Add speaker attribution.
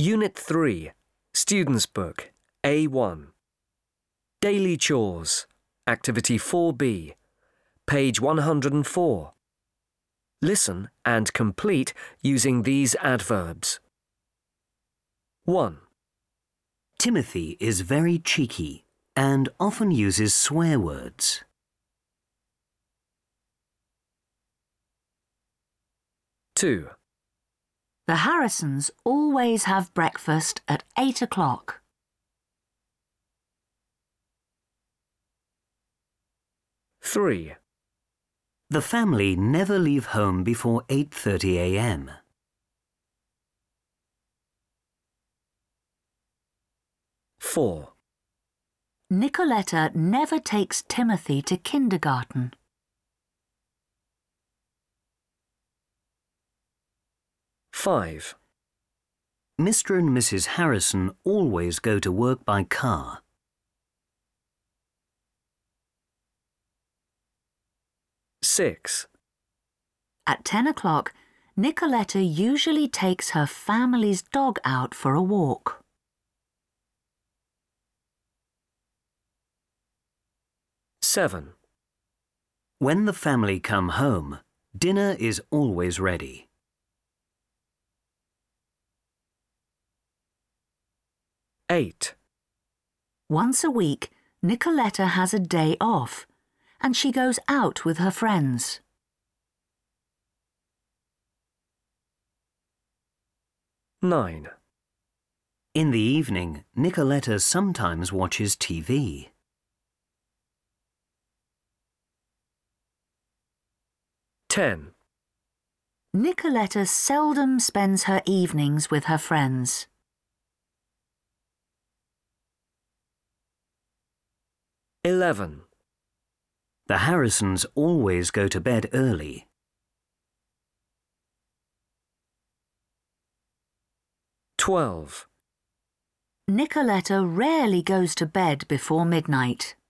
Speaker 1: Unit 3, Students' Book, A1. Daily Chores, Activity 4B, page 104. Listen and complete using these adverbs. 1.
Speaker 2: Timothy is very cheeky and often uses swear words.
Speaker 1: 2.
Speaker 3: The Harrisons always have breakfast at 8 o'clock.
Speaker 1: 3.
Speaker 2: The family never leave home before 8:30 a.m.
Speaker 1: 4.
Speaker 3: Nicoletta never takes Timothy to kindergarten.
Speaker 1: 5.
Speaker 2: Mr. and Mrs. Harrison always go to work by car.
Speaker 1: 6.
Speaker 3: At 10 o'clock, Nicoletta usually takes her family's dog out for a walk.
Speaker 1: 7.
Speaker 2: When the family come home, dinner is always ready.
Speaker 1: 8.
Speaker 3: Once a week, Nicoletta has a day off, and she goes out with her friends.
Speaker 1: 9.
Speaker 2: In the evening, Nicoletta sometimes watches TV.
Speaker 1: 10.
Speaker 3: Nicoletta seldom spends her evenings with her friends.
Speaker 1: 11.
Speaker 2: The Harrisons always go to bed early.
Speaker 1: 12.
Speaker 3: Nicoletta rarely goes to bed before midnight.